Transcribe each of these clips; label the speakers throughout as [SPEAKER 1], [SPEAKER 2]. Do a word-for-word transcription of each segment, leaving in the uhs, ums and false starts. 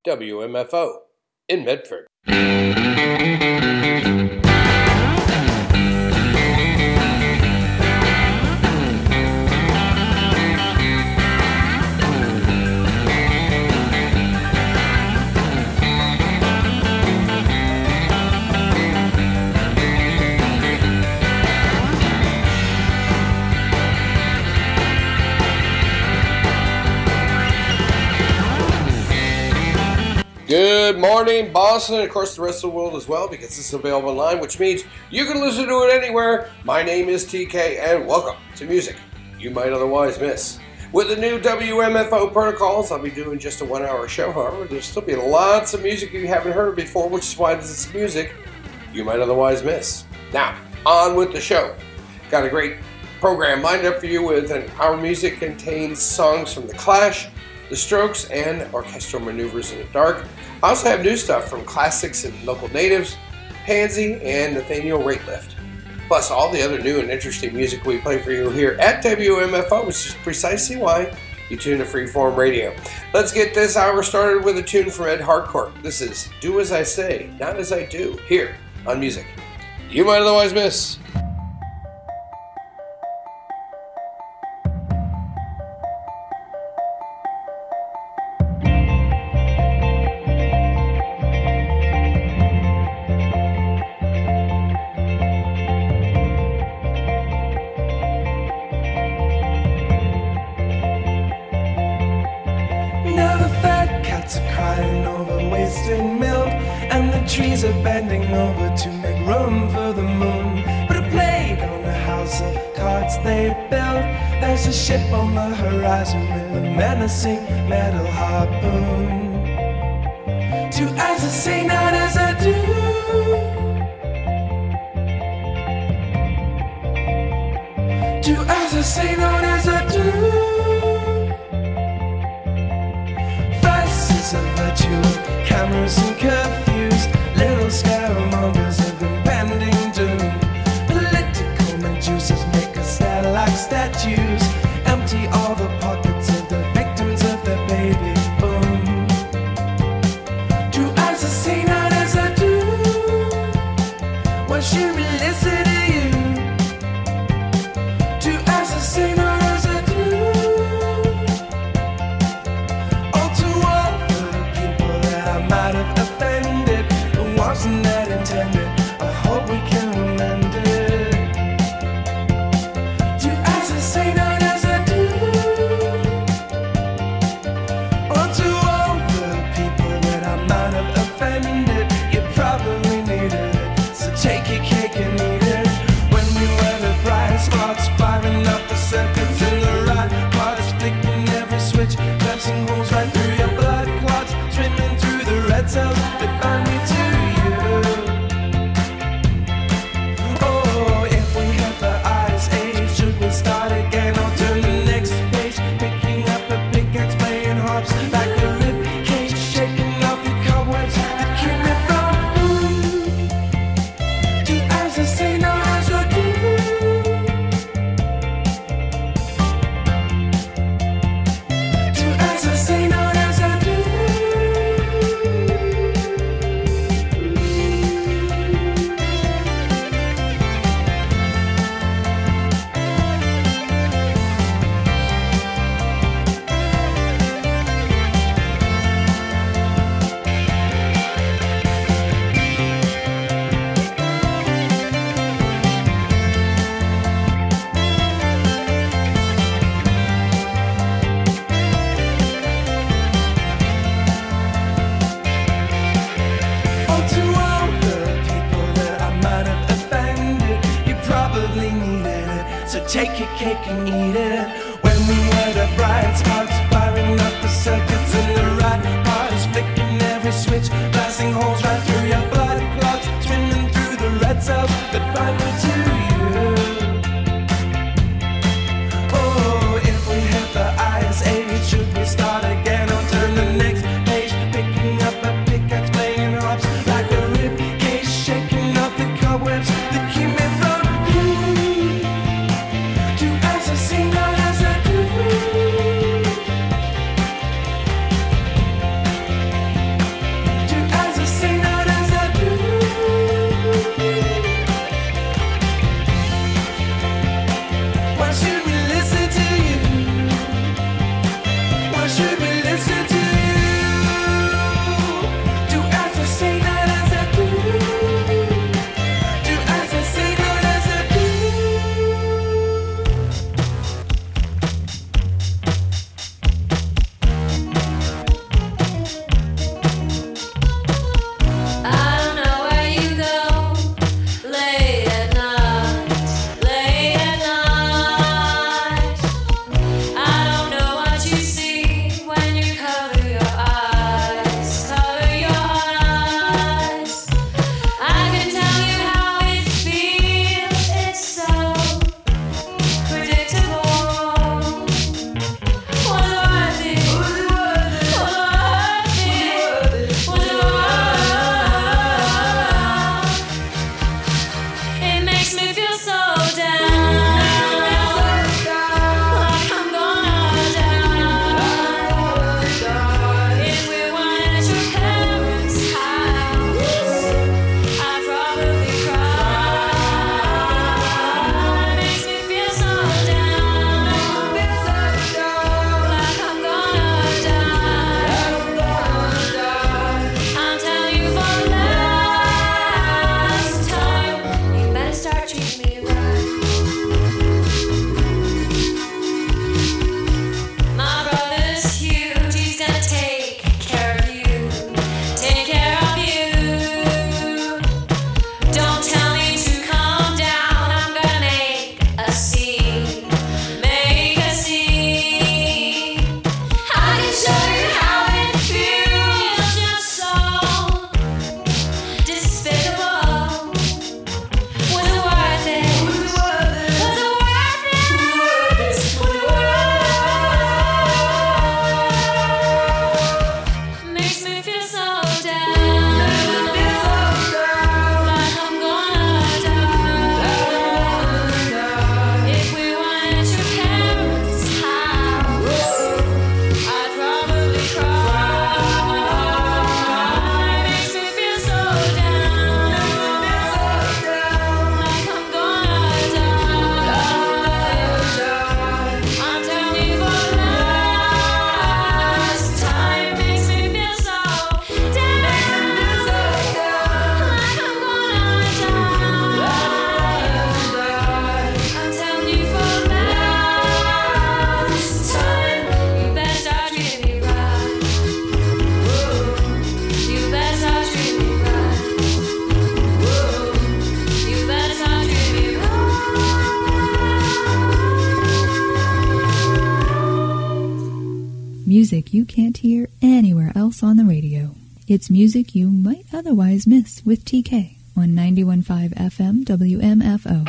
[SPEAKER 1] W M F O in Medford. Good morning, Boston, and of course the rest of the world as well, because it's available online, which means you can listen to it anywhere. My name is T K, and welcome to music you might otherwise miss. With the new W M F O protocols, I'll be doing just a one-hour show, however. There'll still be lots of music you haven't heard before, which is why this is music you might otherwise miss. Now, on with the show. Got a great program lined up for you with an Our Music contains songs from The Clash, The Strokes, and Orchestral Maneuvers in the Dark. I also have new stuff from classics and local natives, Pansy, and Nathaniel Rateliff. Plus all the other new and interesting music we play for you here at W M F O, which is precisely why you tune to Freeform Radio. Let's get this hour started with a tune from Ed Harcourt. This is Do As I Say, Not As I Do, here on Music You Might Otherwise Miss.
[SPEAKER 2] Trees are bending over to make room for the moon. Put a plague on the house of cards they built. There's a ship on the horizon with a menacing metal harpoon. Do as I say, not as I do. Do as I say, not as I do. Vices of virtue, cameras and curfews, little scaremongers of impending doom. Political medusas make us stare like statues, empty all the pockets of the victims of their baby boom. Do as I say, not as I do. Why should we listen to you? Do as I say, not as I do. Oh, to all the people that I might have offended, wasn't that intended? I hope we can amend it. Do as I say, not as I do. Or to all the people that I might have offended, you probably needed it, so take your cake and eat it. When we were the bright sparks firing up the circuits in the right parts, flicking every switch, piercing holes right through your blood clots, swimming through the red cells that bind me to. Start again, I'll turn the next page, picking up a pickaxe, playing harps, like a rib cage, shaking up the cobwebs that keep me from you. Do as I say, not as I do. Do as I say, not as I do. Take your cake and eat it. When we were the bright sparks firing up the circuits in the right parts, flicking every switch, blasting holes right through your blood clots, swimming through the red cells that bind me to you. Oh, if we hit the ice age, should we start again or turn the next page, picking up a pickaxe, playing harps, like a rib cage, shaking up the cobwebs that keep me from you. Do as I say, not as I do.
[SPEAKER 3] music you can't hear anywhere else on the radio. It's music you might otherwise miss with T K on ninety-one point five F M W M F O.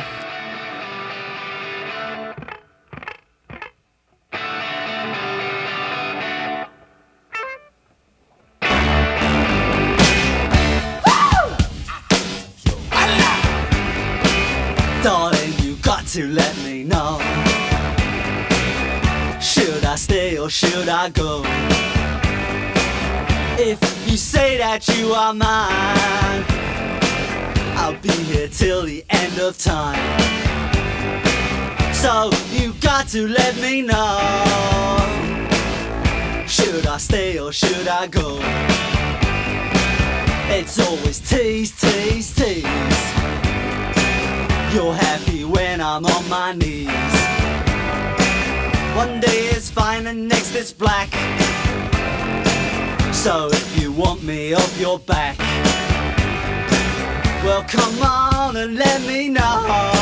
[SPEAKER 4] Darling, you got to let me know. Should I stay or should I go? If you say that you are mine, I'll be here till the end of time. So you got to let me know. Should I stay or should I go? It's always tease, tease, tease. You're happy when I'm on my knees. One day it's fine and next it's black. So if you want me off your back, well come on and let me know.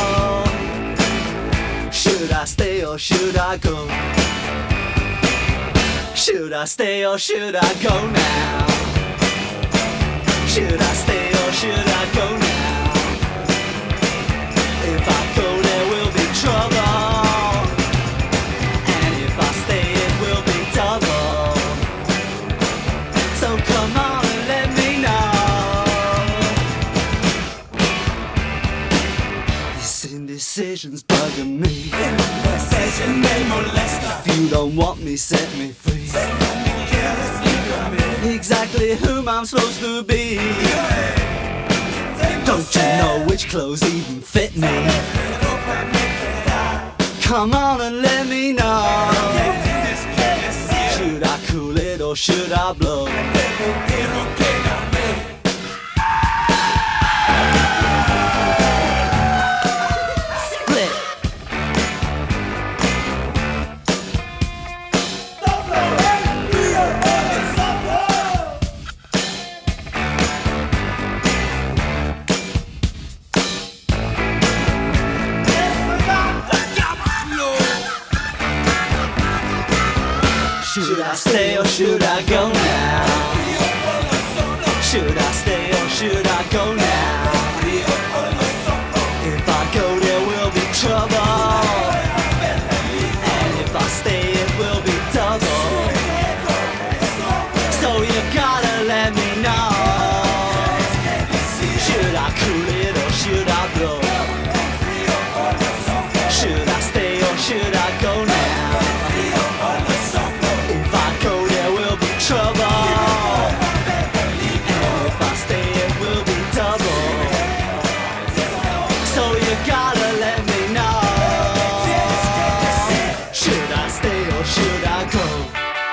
[SPEAKER 4] Should I stay or should I go? Should I stay or should I go now? Should I stay or should I go now? If I go there will be trouble, and if I stay it will be double. So come on and let me know. This indecision's bugging me. If you don't want me, set me free. Exactly whom I'm supposed to be. Don't you know which clothes even fit me? Come on and let me know. Should I cool it or should I blow? Split. Should I stay or should I go now? Should I stay or should I go now? If I go there will be trouble, and if I stay it will be double. So you gotta let me know. Should I cool it or should I blow? Should I stay or should I go now? Trouble, and if I stay it will be double. So you gotta let me know. Should I stay or should I go?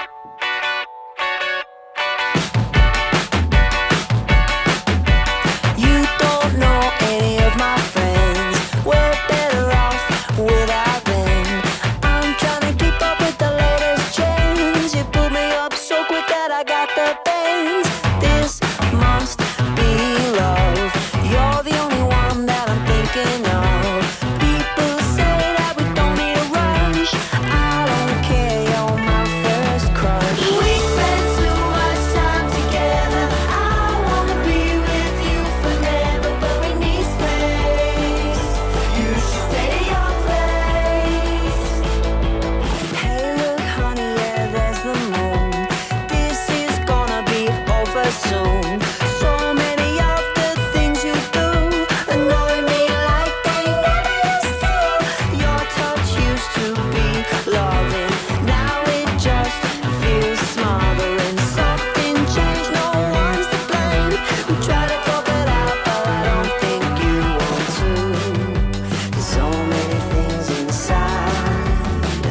[SPEAKER 5] You don't know any of my friends. We're better off without them. I'm trying to keep up with the latest trends. You pull me up so quick that I got the pains. This must be love. You're the only one that I'm thinking of. People say that we don't need a rush. I don't care, you're my first crush. We spend too much time together. I wanna be with you forever, but we need space. You should stay at your place. Hey look honey, yeah there's the moon. This is gonna be over soon. So many of the things you do annoy me like they never used to. Your touch used to be loving, now it just feels smothering. Something changed, no one's to blame. We try to talk it out, but I don't think you want to. There's so many things inside,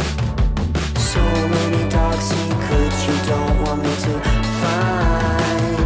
[SPEAKER 5] so many dark secrets you don't want me to find.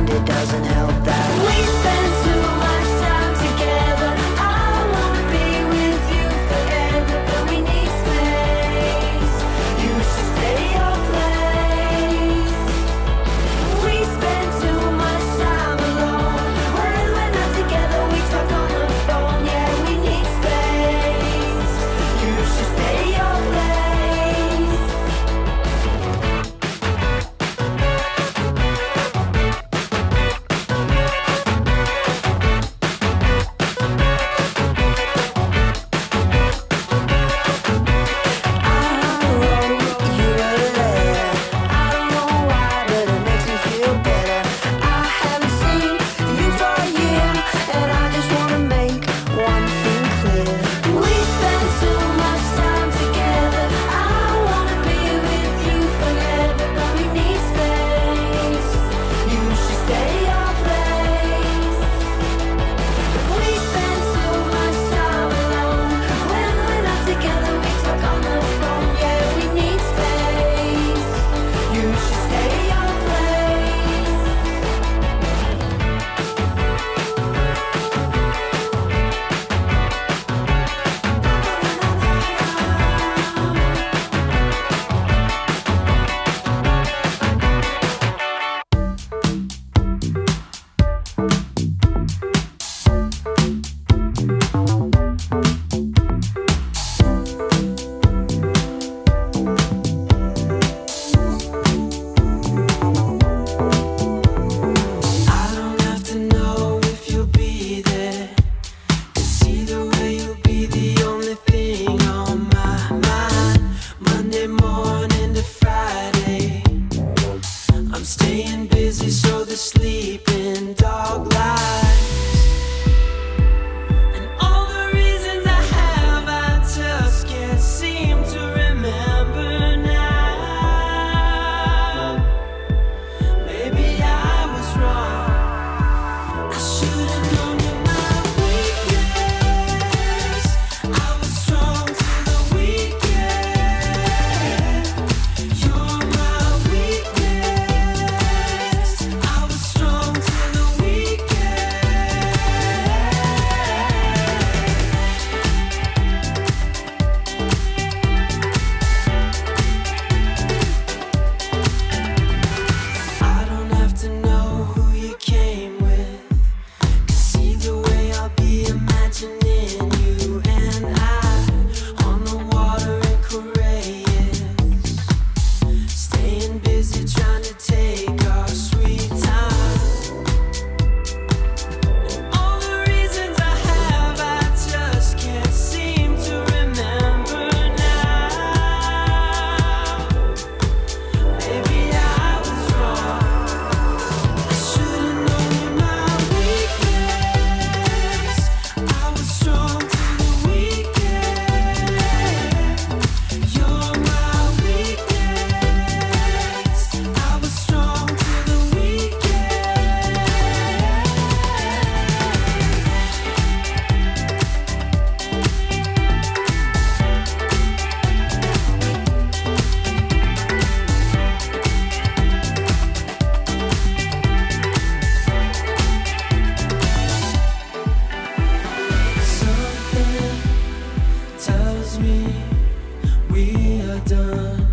[SPEAKER 2] staying busy so the sleeping dog lies. And all the reasons I have, I just can't seem to remember now. Maybe I was wrong. I should have known you're my weakness. I was strong to the weekend. You're my weakness. I was strong to the weekend. I don't have to know who you came with. 'Cause either way I'll be imagining you and I on the water in Corrales, staying busy trying to take our sweet time. And all the reasons I have, I just can't seem to remember now. Maybe I was wrong. I should've known you're my weakness. I was strong to the weekend. You're my weakness. I was strong to the weekend. Something tells me we are done.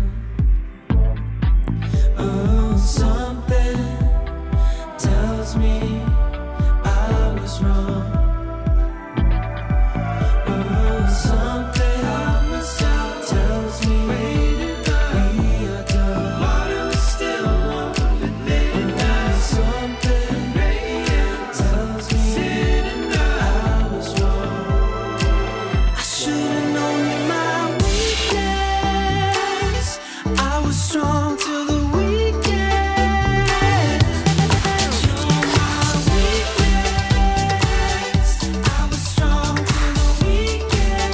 [SPEAKER 2] Oh, something tells me I was wrong. Oh, something tells me we are done. Water is still warm at midnight. Something tells me I was wrong. I should've known you're my weakness. I was strong till the weekend. You're my weakness. I was strong till the weekend.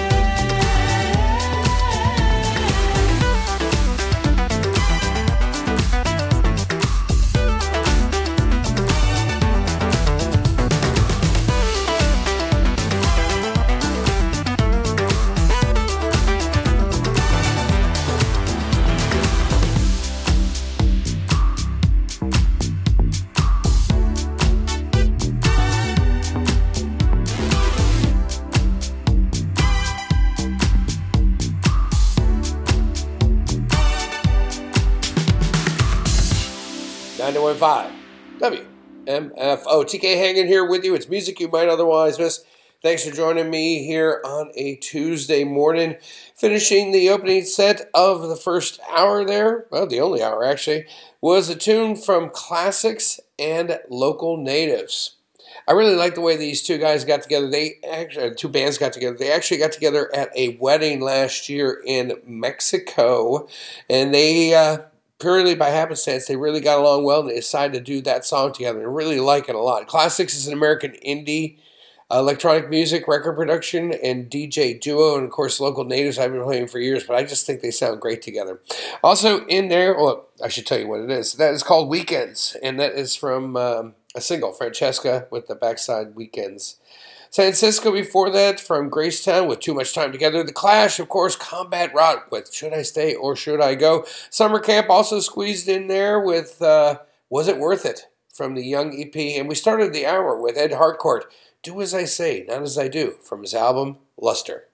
[SPEAKER 1] ninety-one point five W M F O. T K hanging here with you. It's music you might otherwise miss. Thanks for joining me here on a Tuesday morning. Finishing the opening set of the first hour there, well, the only hour actually, was a tune from Classics and Local Natives. I really like the way these two guys got together. They actually, two bands got together. They actually got together at a wedding last year in Mexico, and they uh, purely by happenstance, they really got along well, and they decided to do that song together. I really like it a lot. Classics is an American indie electronic music, record production, and D J duo, and of course, Local Natives I've been playing for years, but I just think they sound great together. Also in there, well, I should tell you what it is. That is called Weekends, and that is from um, a single, Francesca, with the backside Weekends. San Cisco before that, from Gracetown with Too Much Time Together. The Clash, of course, Combat Rock with Should I Stay or Should I Go? Summer Camp also squeezed in there with uh, Was It Worth It? From the Young E P. And we started the hour with Ed Harcourt, Do As I Say, Not As I Do, from his album Luster.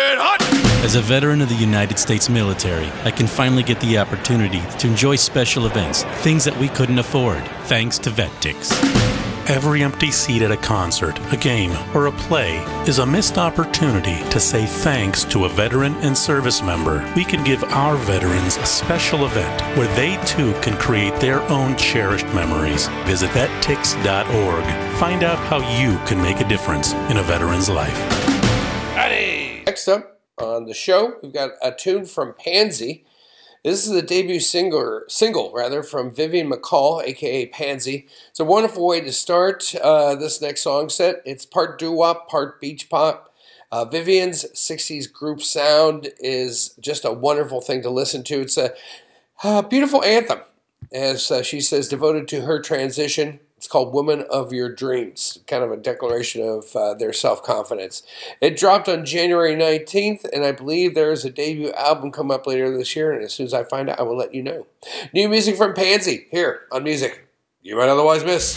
[SPEAKER 6] As a veteran of the United States military, I can finally get the opportunity to enjoy special events, things that we couldn't afford, thanks to VetTix.
[SPEAKER 7] Every empty seat at a concert, a game, or a play is a missed opportunity to say thanks to a veteran and service member. We can give our veterans a special event where they too can create their own cherished memories. Visit vet tix dot org. Find out how you can make a difference in a veteran's life.
[SPEAKER 1] Next up on the show, we've got a tune from Pansy. This is the debut single, single rather, from Vivian McCall, aka Pansy. It's a wonderful way to start uh, this next song set. It's part doo-wop, part beach pop. Uh, Vivian's sixties group sound is just a wonderful thing to listen to. It's a, a beautiful anthem, as uh, she says, devoted to her transition. It's called Woman of Your Dreams, kind of a declaration of uh, their self-confidence. It dropped on January nineteenth, and I believe there is a debut album come up later this year, and as soon as I find out, I will let you know. New music from Pansy, here on Music You Might Otherwise Miss.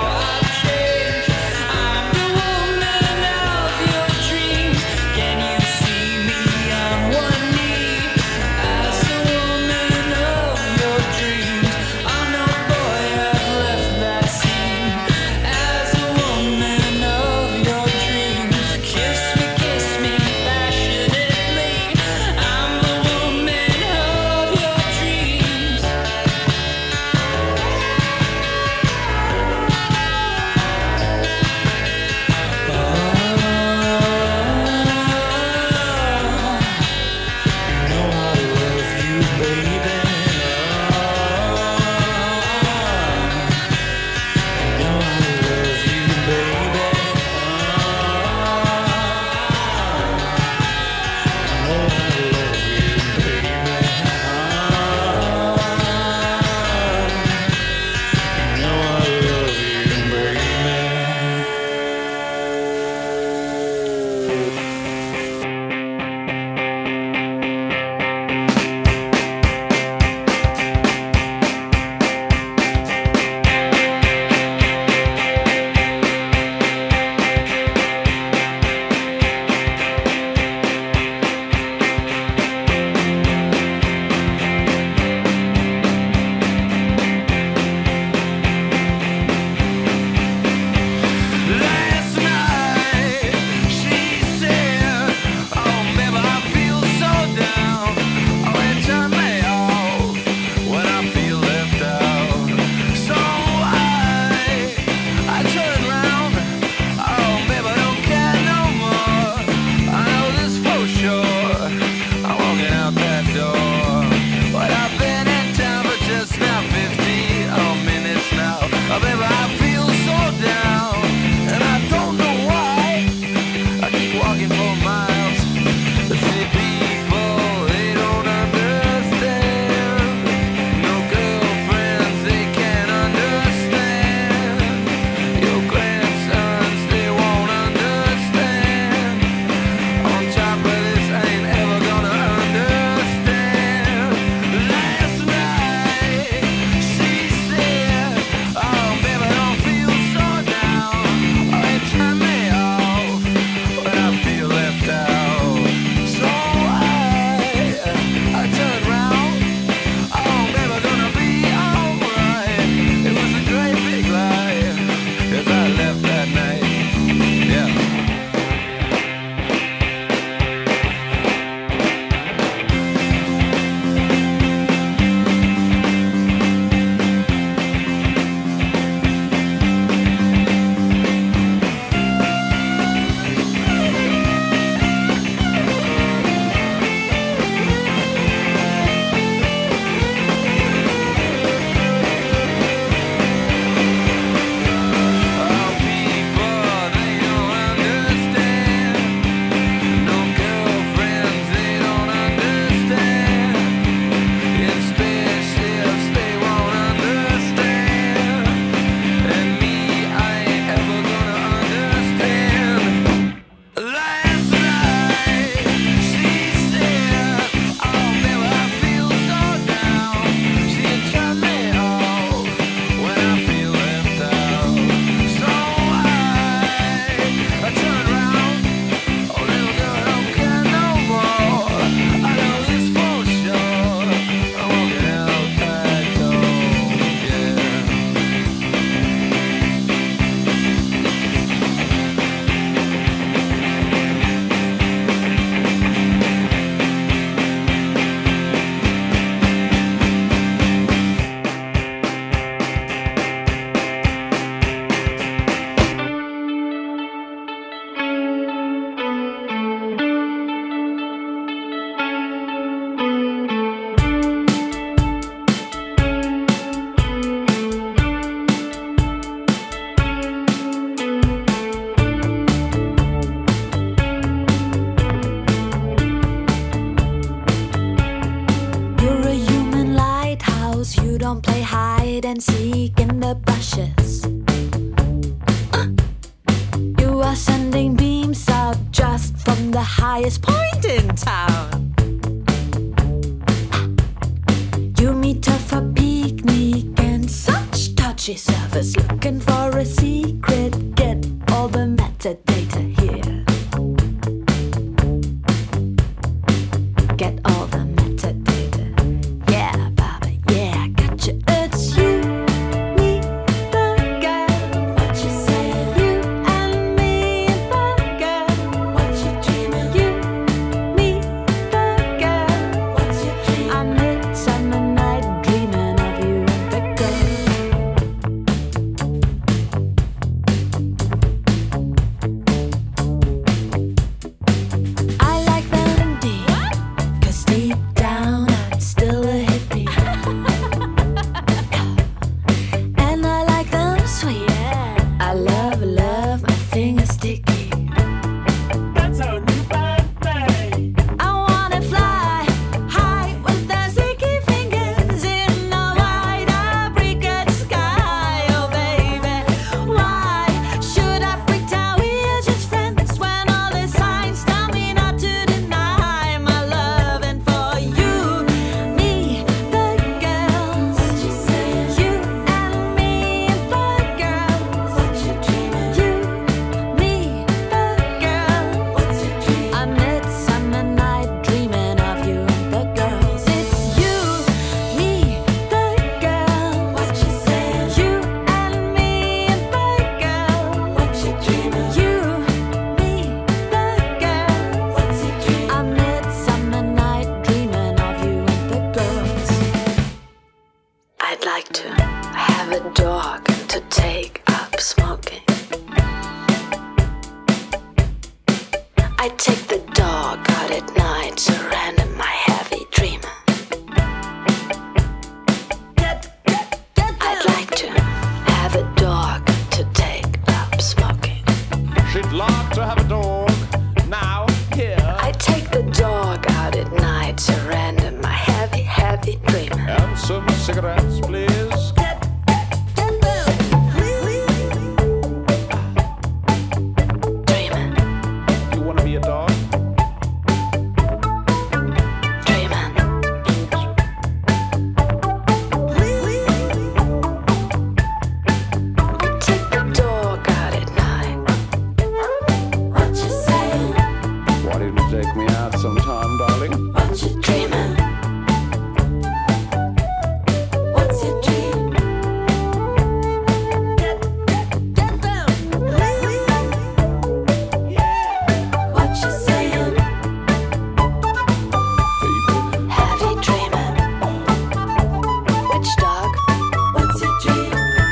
[SPEAKER 2] Can you
[SPEAKER 5] and seek in the bushes. Uh, you are sending beams out just from the highest point in town. You meet her for picnic and such touchy service, looking for a secret. Get all the metadata here. Get all the metadata. Yeah, Baba, yeah, gotcha. It's you, me, the girl. What you say? You and me, the girl. What you dreaming? You, me, the girl. What's your dream? I'm midsummer night dreaming of you and the girl. I like them deep, 'cause deep down I'm still a hippie. And I like them sweet. I love, love, my fingers sticky.
[SPEAKER 8] That's our new birthday.
[SPEAKER 5] I wanna fly high with the sticky fingers in the wide apricot sky. Oh baby, why should I break down? We're just friends when all the signs tell me not to deny my loving for you, me, the girls. What you say? You and me, the girls. What you dreaming? You, me, the girls. What's your dream? I'm midsummer night dreaming of you and the girls. It's you, me, the girls. What you say? You and me, the girls. What you dreaming? You, me, the girls. What's your dream? I'm midsummer night dreaming of you and the girls. I'd like to have a dog to take up smoking. I take the dog out at night, surrender my heavy dreaming. I'd like to have a dog to take up smoking.
[SPEAKER 8] She'd like to have a dog. Now, here.
[SPEAKER 5] I take the dog out at night, surrender my heavy, heavy dreaming.
[SPEAKER 8] And some cigarettes, please.
[SPEAKER 5] Dreaming,
[SPEAKER 8] You want to be a dog?
[SPEAKER 5] dreaming. Take the dog out at night. What you saying?
[SPEAKER 8] Why didn't you take me out sometime, darling?
[SPEAKER 5] What you dreaming? What's your dream? Get, get, get down. What you saying? Heavy dreaming. Which dog? What's your dream?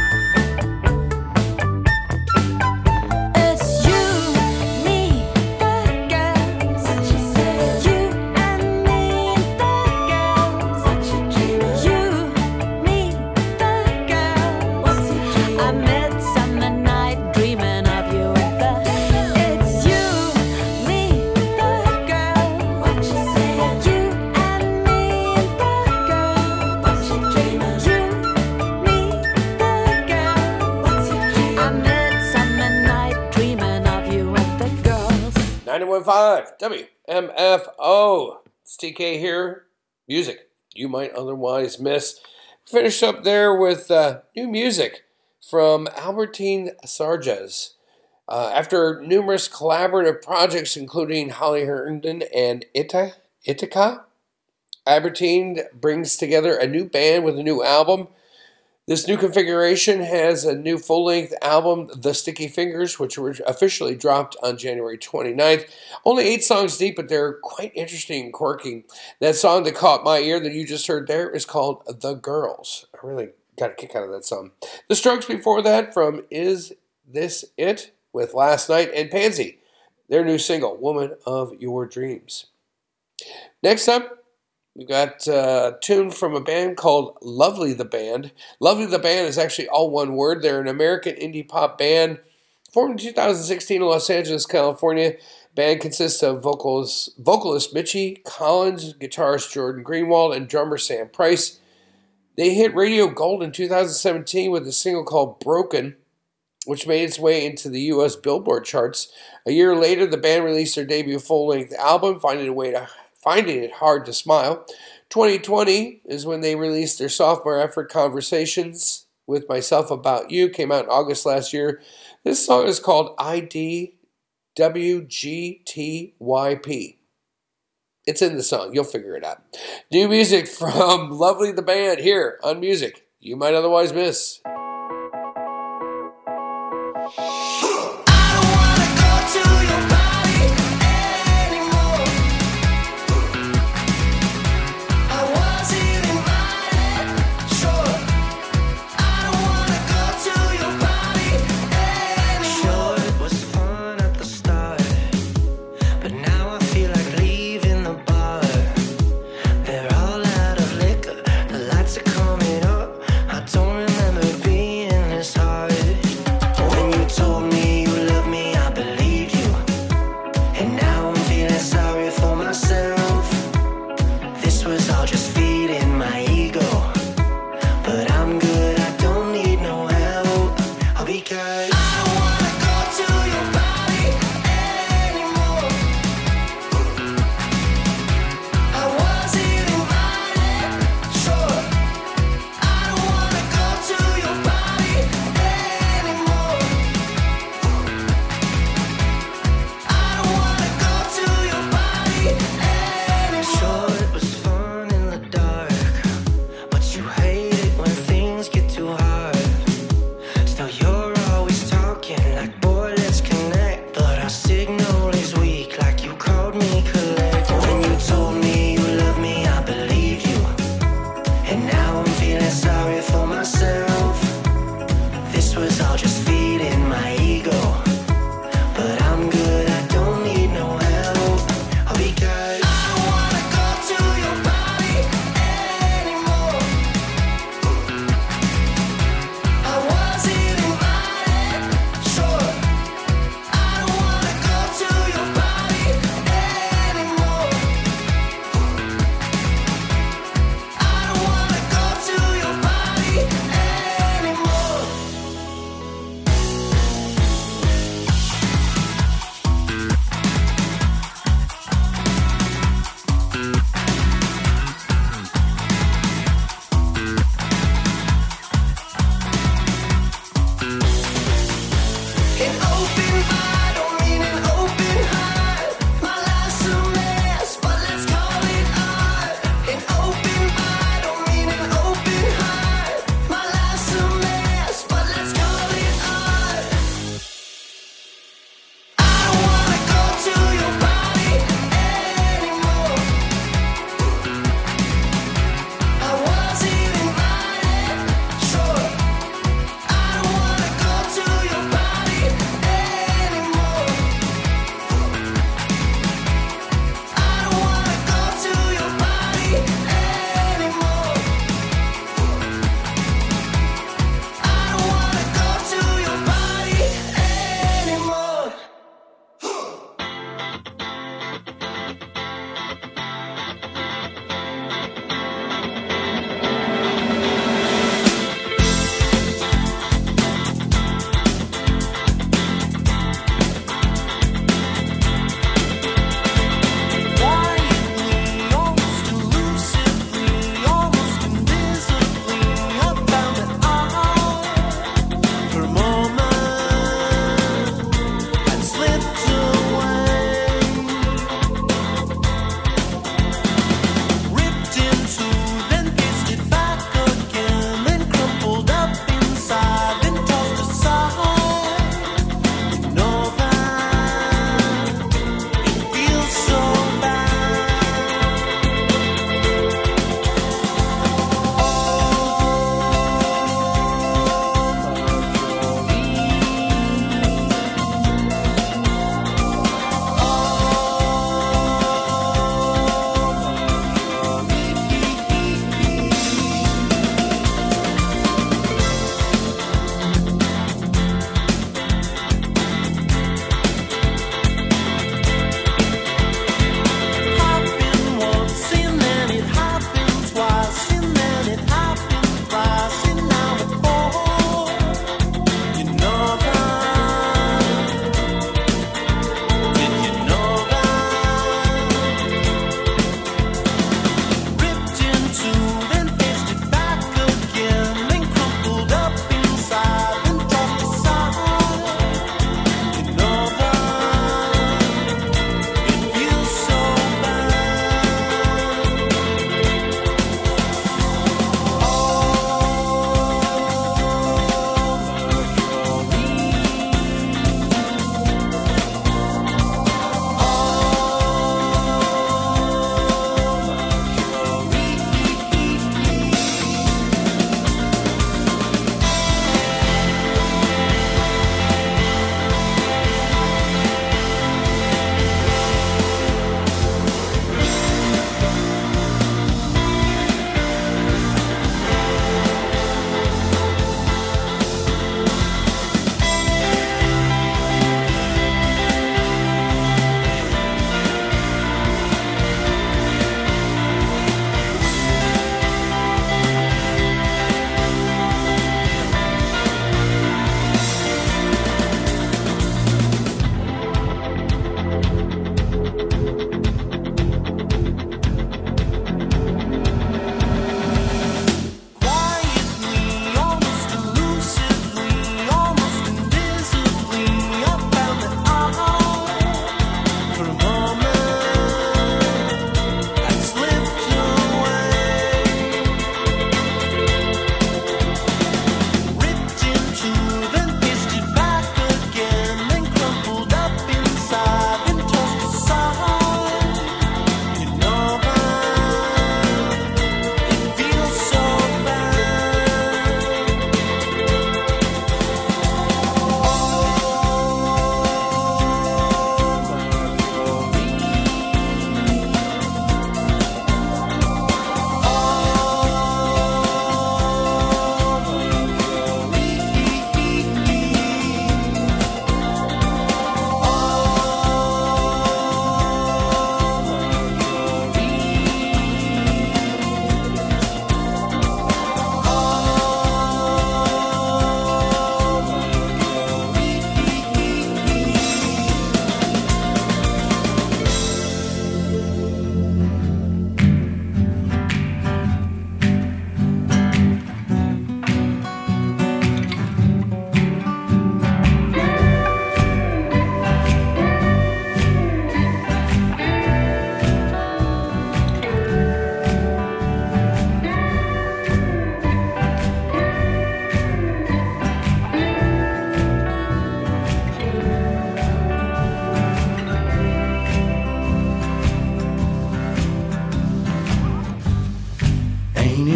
[SPEAKER 5] It's you, me, the girls. What you say? You and me, the girls. What you dreaming? You, me, the girls. What's your dream? I'm midsummer night dreaming of you and the. It's you, me, the girls. What you say? You and me, the girls. What you dreaming? You, me, the girls. What's your dream? I'm midsummer night dreaming of you and the girls.
[SPEAKER 1] ninety-one point five W M F O. It's T K here. Music you might otherwise miss. Finished up there with uh, new music from Albertine Sarges. Uh, after numerous collaborative projects, including Holly Herndon and Ita, Ithaca, Albertine brings together a new band with a new album. This new configuration has a new full-length album, The Sticky Fingers, which were officially dropped on January twenty-ninth. Only eight songs deep, but they're quite interesting and quirky. That song that caught my ear that you just heard there is called The Girls. I really got a kick out of that song. The Strokes before that from Is This It? With Last Night, and Pansy, their new single, Woman of Your Dreams. Next up, we got a tune from a band called Lovely the Band. Lovely the Band is actually all one word. They're an American indie pop band formed in two thousand sixteen in Los Angeles, California. Band consists of vocals, vocalist Mitchie Collins, guitarist Jordan Greenwald, and drummer Sam Price. They hit radio gold in two thousand seventeen with a single called Broken, which made its way into the U S Billboard charts. A year later, the band released their debut full-length album, Finding a Way to Finding It Hard to Smile. twenty twenty is when they released their sophomore effort, Conversations with Myself About You, came out in August last year. This song is called I D W G T Y P. It's in the song. You'll figure it out. New music from Lovely the Band here on Music You Might Otherwise Miss.
[SPEAKER 2] They're all out of liquor, the lights are coming up. I don't remember being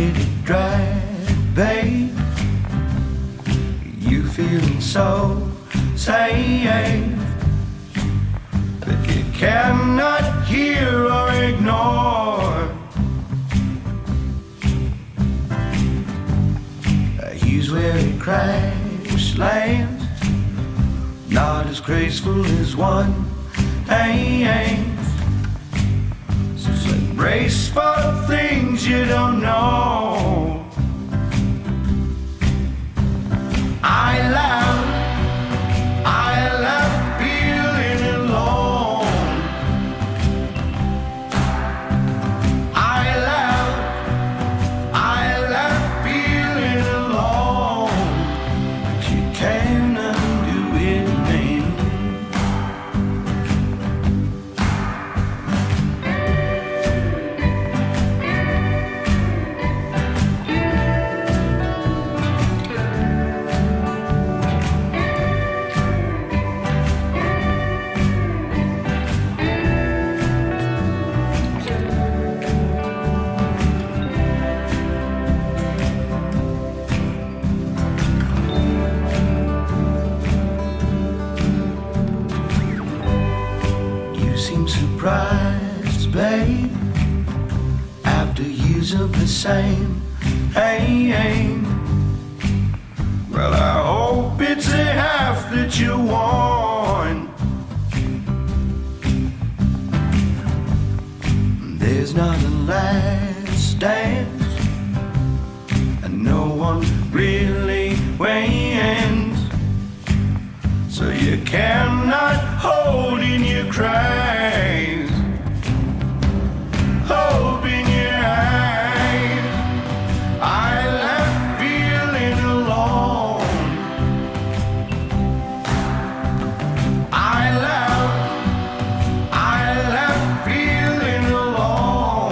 [SPEAKER 2] it drag, babe. You feel so safe, but you cannot hear or ignore. Here's where it crash lands, not as graceful as one hands. So say brace for things you don't know. I love, I love feeling alone. I love, I love feeling alone. But you can't undo it, man. Surprised, babe, after years of the same aim. Well, I hope it's a half that you want. There's not a last dance, and no one really wins. So you cannot hold in your cries, hope in your eyes. I left feeling alone. I left, I left feeling alone.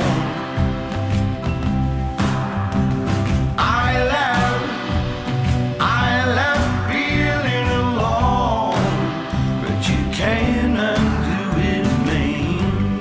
[SPEAKER 2] I left, I left feeling alone. But you can't undo it, man.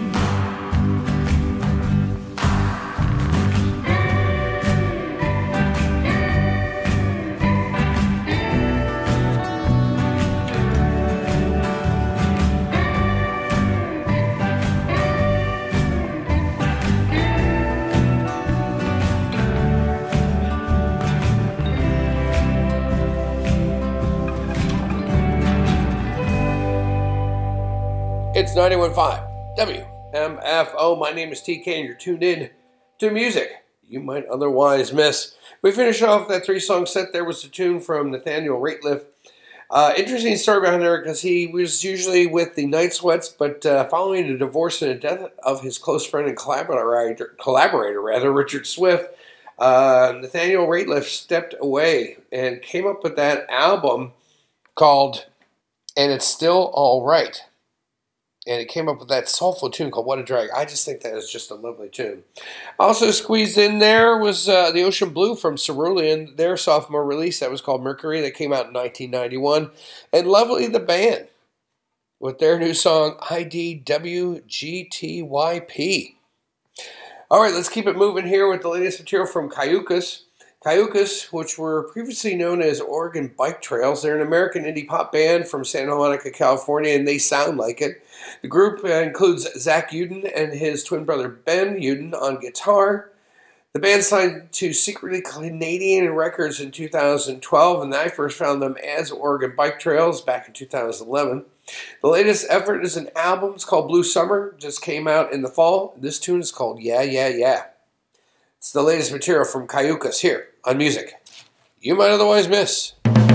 [SPEAKER 1] It's ninety-one point five W M F O. My name is T K, and you're tuned in to music you might otherwise miss. We finish off that three-song set. There was a tune from Nathaniel Rateliff. Uh, interesting story behind there, because he was usually with the Night Sweats, but uh, following the divorce and the death of his close friend and collaborator, collaborator rather, Richard Swift, uh, Nathaniel Rateliff stepped away and came up with that album called And It's Still All Right. And it came up with that soulful tune called What a Drag. I just think that is just a lovely tune. Also squeezed in there was uh, The Ocean Blue from Cerulean, their sophomore release. That was called Mercury. That came out in nineteen ninety-one. And Lovely the Band with their new song I D W G T Y P. All right, let's keep it moving here with the latest material from Cayucas. Cayucas, which were previously known as Oregon Bike Trails, they're an American indie pop band from Santa Monica, California, and they sound like it. The group uh, includes Zach Uden and his twin brother Ben Uden on guitar. The band signed to Secretly Canadian Records in two thousand twelve, and I first found them as Oregon Bike Trails back in two thousand eleven. The latest effort is an album. It's called Blue Summer. Just came out in the fall. This tune is called Yeah, Yeah, Yeah. It's the latest material from Cayucas here on music you might otherwise miss.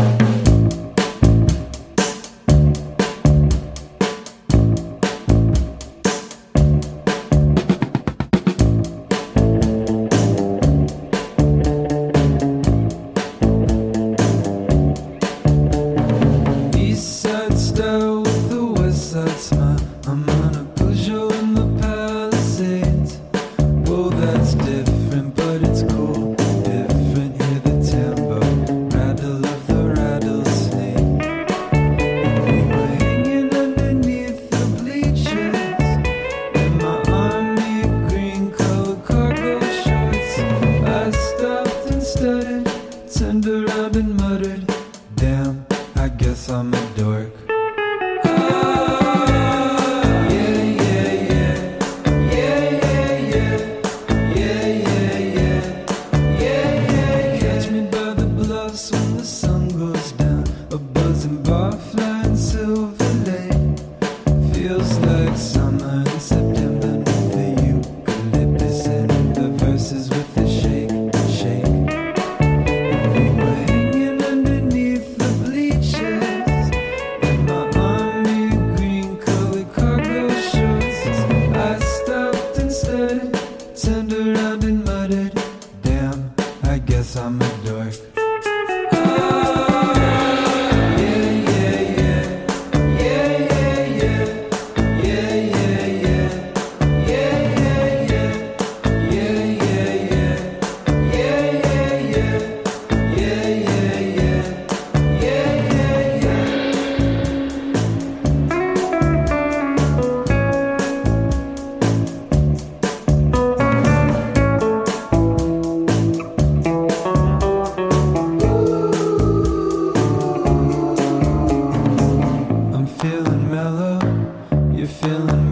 [SPEAKER 2] East side style with the west side smile. I'm on a Peugeot in the Palisades. Whoa, that's different, but it's cool. Different, hear the tempo. Rather love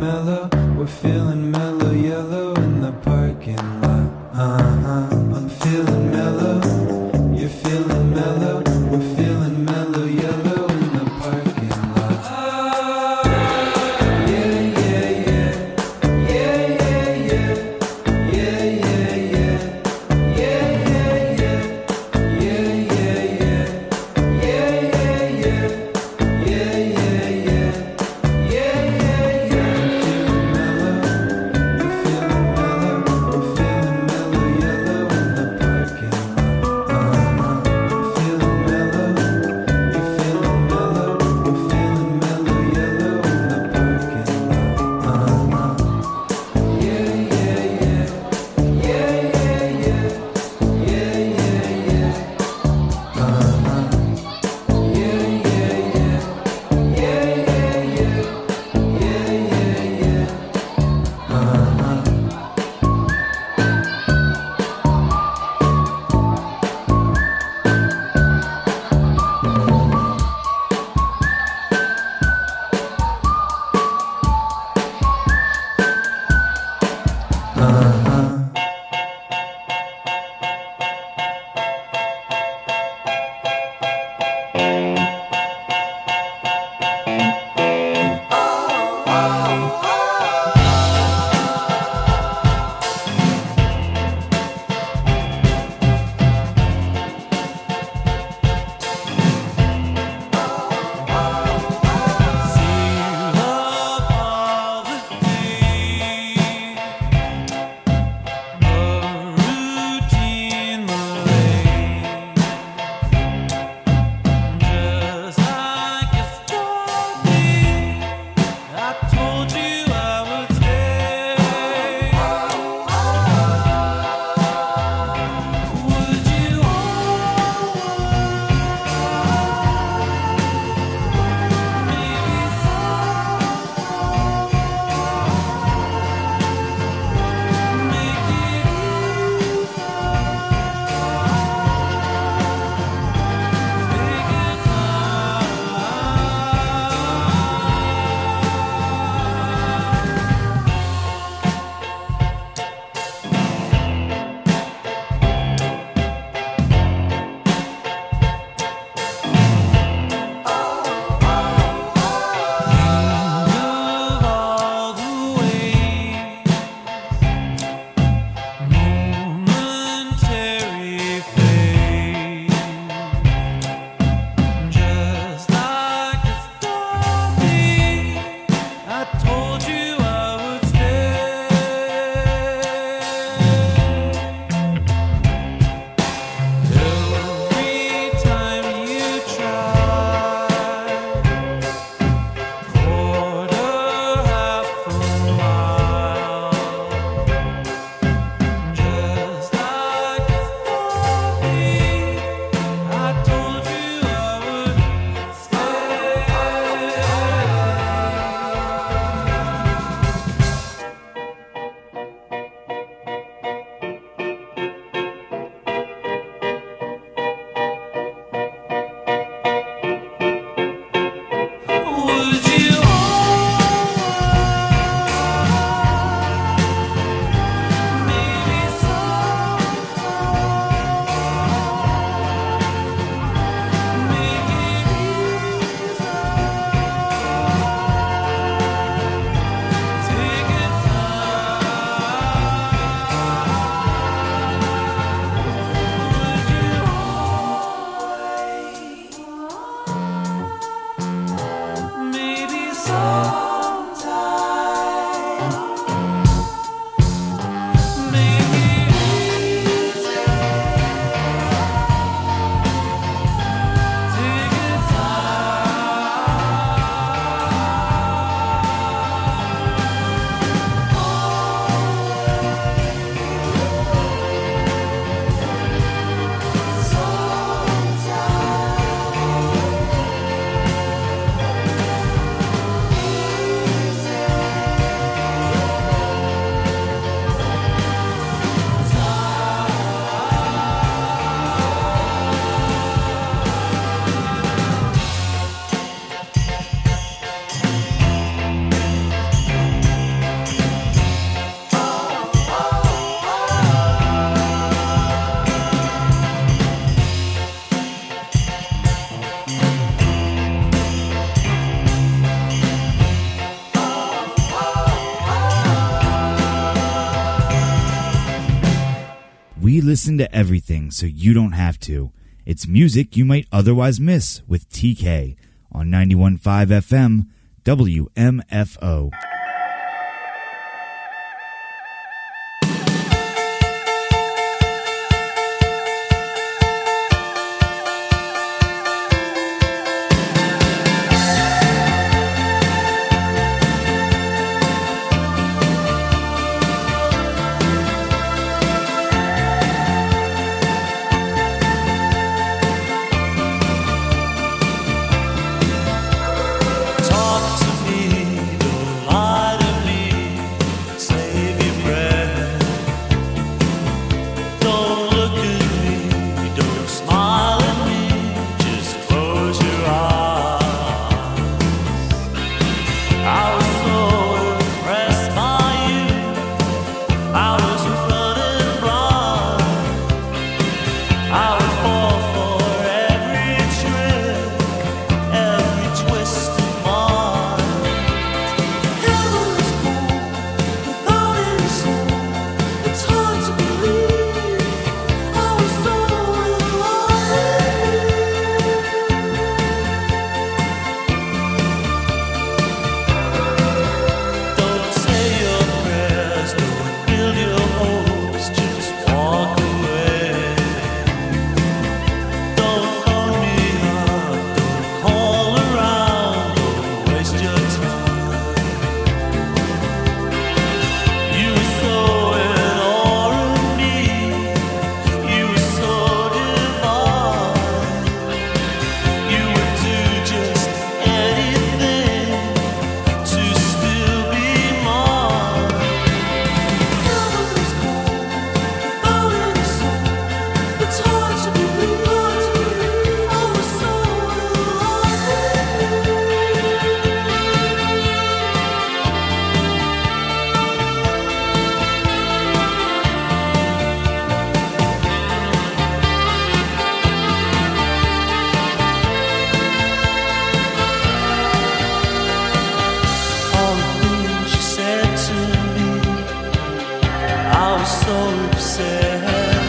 [SPEAKER 2] mellow, we're feeling mellow yellow in the parking lot. Uh-huh. I'm feeling mellow, you're feeling mellow, we're feeling mellow yellow in the parking lot. Yeah, yeah, yeah. Yeah, yeah, yeah. Yeah, yeah, yeah. Yeah, yeah, yeah. Yeah, yeah, yeah. Yeah, yeah, yeah. Yeah, yeah, yeah. Yeah, yeah, yeah. I'm feeling mellow, you're feeling mellow, we're feeling mellow yellow in the parking lot. Uh-huh. I'm feeling mellow, you're feeling mellow, we're feeling mellow yellow in the parking lot. Uh-huh. Yeah, yeah, yeah. Yeah, yeah, yeah. Yeah, yeah, yeah. Uh-huh. Yeah, yeah, yeah. Yeah, yeah, yeah. Yeah, yeah, yeah. Uh-huh. Uh-huh.
[SPEAKER 4] Seal up all the deep.
[SPEAKER 9] We listen to everything so you don't have to. It's music you might otherwise miss with T K on ninety-one point five F M W M F O.
[SPEAKER 4] Talk to me, don't lie to me. Save your breath. Don't look at me, don't smile at me. Just close your eyes. I was so impressed by you. I was running blind. I would fall for every trick, every twist of mine. Heaven is cold without any soul. It's hard to believe I was so in love with you. Don't say your prayers, don't build your hopes, just walk away. Don't phone me up, don't call around, don't waste your time. You were so in awe of me, you were so divine. You would do just anything to still be mine. Heaven is cold without any soul. It's hard to believe I was so in love with you. All the things you said to me, I was so upset.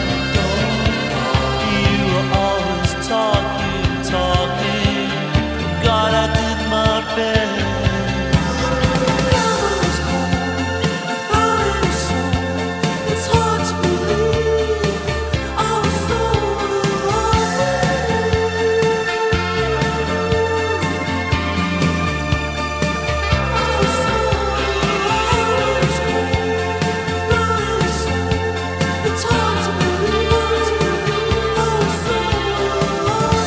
[SPEAKER 4] You were always talking, talking. God, I did my best. Heaven is cold without any soul. It's hard to believe I was so in love It's hard to believe I was so in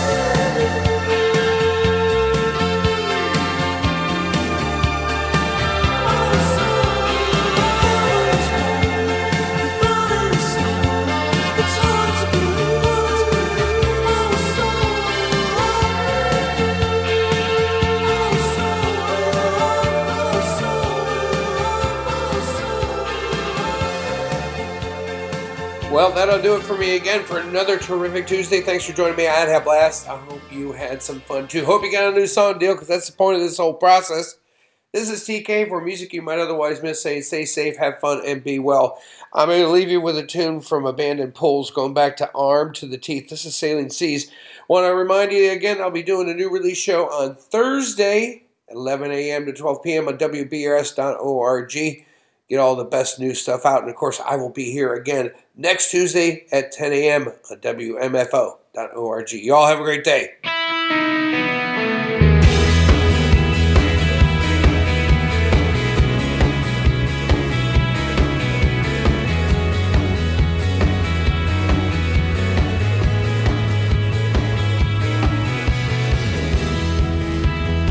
[SPEAKER 1] Well, that'll do it for me again for another terrific Tuesday. Thanks for joining me. I had a blast. I hope you had some fun too. Hope you got a new song deal, because that's the point of this whole process. This is T K for music you might otherwise miss. Say, stay safe, have fun, and be well. I'm going to leave you with a tune from Abandoned Pools, going back to Armed to the Teeth. This is Sailing Seas. Want to remind you again, I'll be doing a new release show on Thursday, eleven a.m. to twelve p.m. on W B R S dot org. Get all the best new stuff out. And, of course, I will be here again next Tuesday at ten a.m. on W M F O dot org. You all have a great day.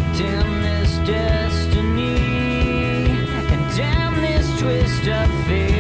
[SPEAKER 4] Damn this destiny, and damn this twist of fate.